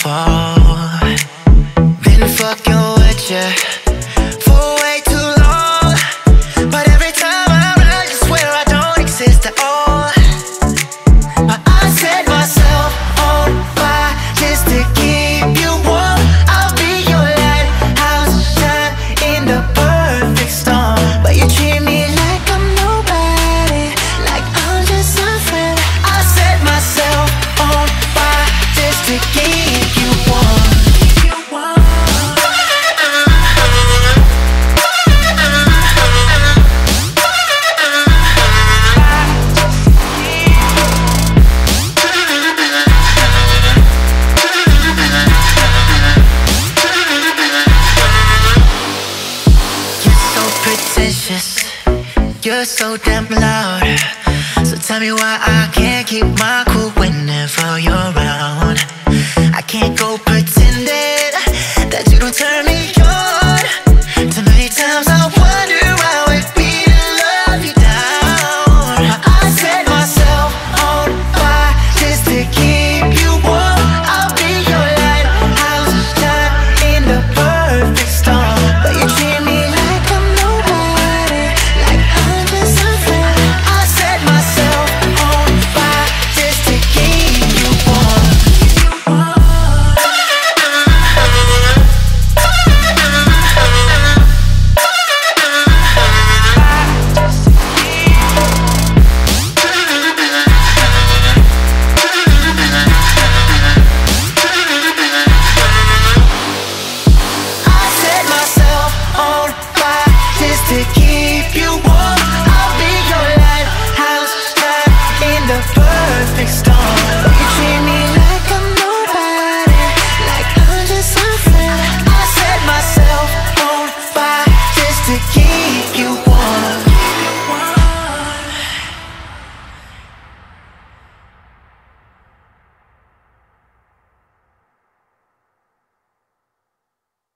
fall. Been fucking with you for way too long, but every time I run, you swear I don't exist at all. But I set myself on fire just to keep you warm. I'll be your lighthouse, shine in the perfect storm. But you treat me like I'm nobody, like I'm just a friend. I set myself on fire just to keep you warm. You're so damn loud, so tell me why I can't keep my cool.